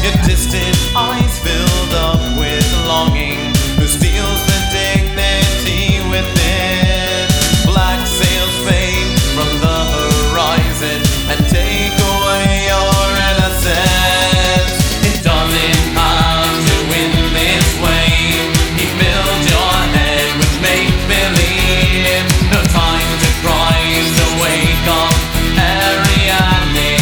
Your distant eyes filled up with longing. Who steals the dignity within? Black sails fade from the horizon and take away your innocence. It doesn't have to win this way. He filled your head with make-believe. No time to cry, so wake up, Ariadne.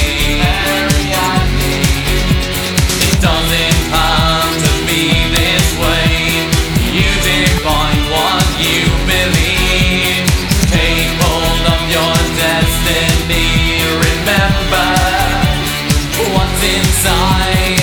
It doesn't have to be this way. You define what you believe. Take hold of your destiny. Remember what's inside.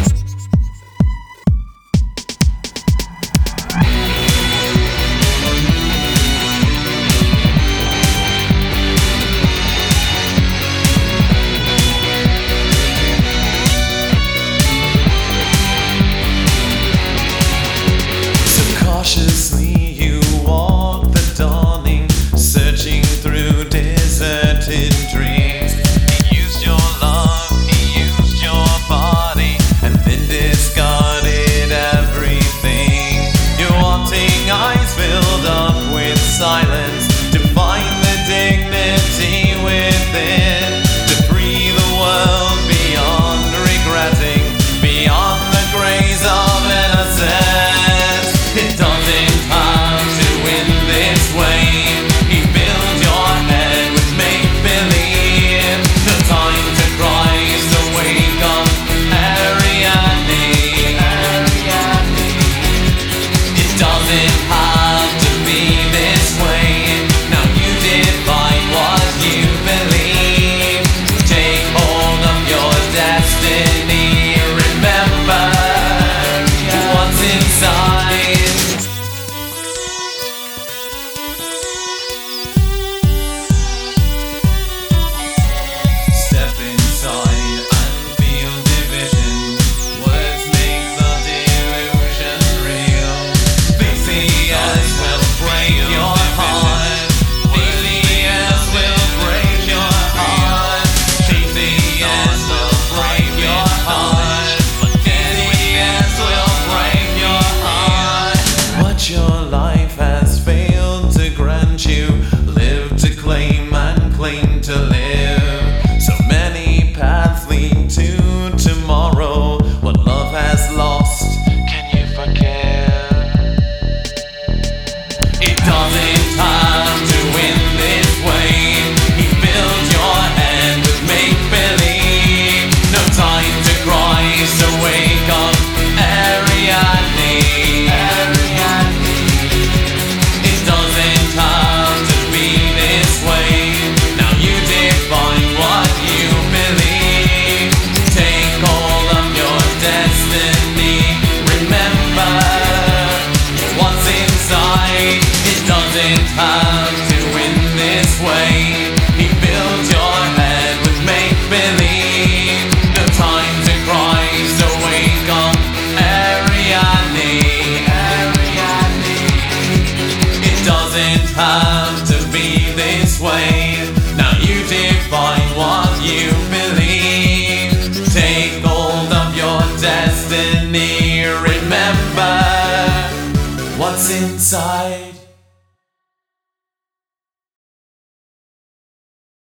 Cautiously you walk the dawning, searching through deserted dreams. He used your love, he used your body, and then discarded everything. Your wanting eyes filled up with silence to find the dignity within. To free the world beyond regretting, beyond the grace of innocence. It doesn't have to win this way. He filled your head with make-believe. No time to cry, so wake up, Ariadne. It doesn't have to be this way. Now you define what you believe. Take hold of your destiny. Remember what's inside. Step inside and feel division. Words make the delusion real. Face the eyes will break your heart. Face the eyes will break your heart. Face the eyes will break your heart. Face the eyes will break your heart. What your life has failed to grant you, live to claim and claim to live. So many paths lead to tomorrow. What love has lost, can you forgive? It doesn't have to win this way. He filled your head with make-believe. No time to cry, so wake up, Ariadne. It doesn't have to be this way. Now you define what you believe. Take hold of your destiny. Remember what's inside. It doesn't have to win this way. He filled your head with make-believe. No time to cry, so wake up, Ariadne. It doesn't have to be this way. Now you define what you believe. Take hold of your destiny. Remember what's inside.